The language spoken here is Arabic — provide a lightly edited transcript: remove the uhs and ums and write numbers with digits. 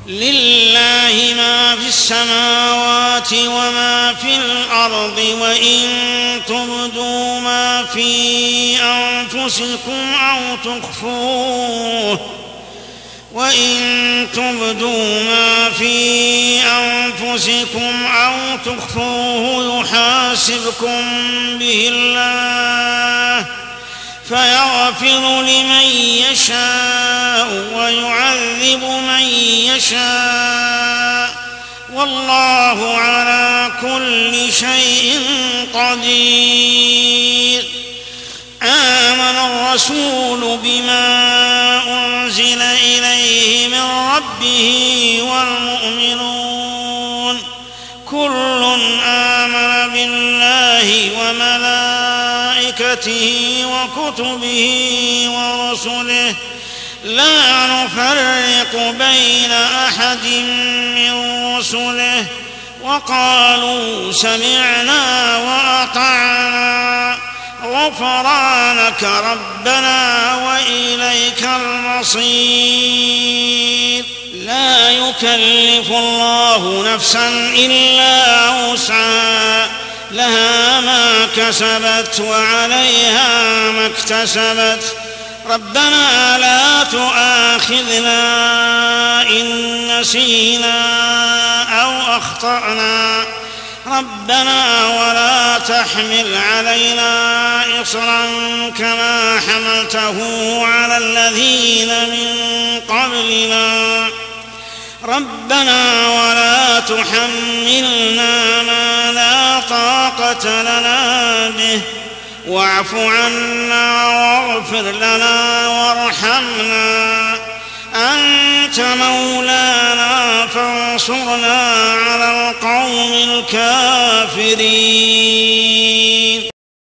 لله ما في السماوات وما في الأرض وإن تبدوا ما في أنفسكم أو تخفوه يحاسبكم به الله فيغفر لمن يشاء ويعذب من يشاء والله على كل شيء قدير. آمن الرسول بما أنزل إليه من ربه والمؤمنون كل آمن بالله وملائكته وكتبه ورسله لا نفرق بين أحد من رسله وقالوا سمعنا وأطعنا غفرانك ربنا وإليك المصير. لا يكلف الله نفسا إلا وسعها لها ما كسبت وعليها ما اكتسبت ربنا لا تؤاخذنا إن نسينا أو أخطأنا ربنا ولا تحمل علينا إصرا كما حملته على الذين من قبلنا ربنا ولا تحملنا ما لا طاقة لنا به واعف عنا واغفر لنا وارحمنا أنت مولانا فانصرنا على القوم الكافرين.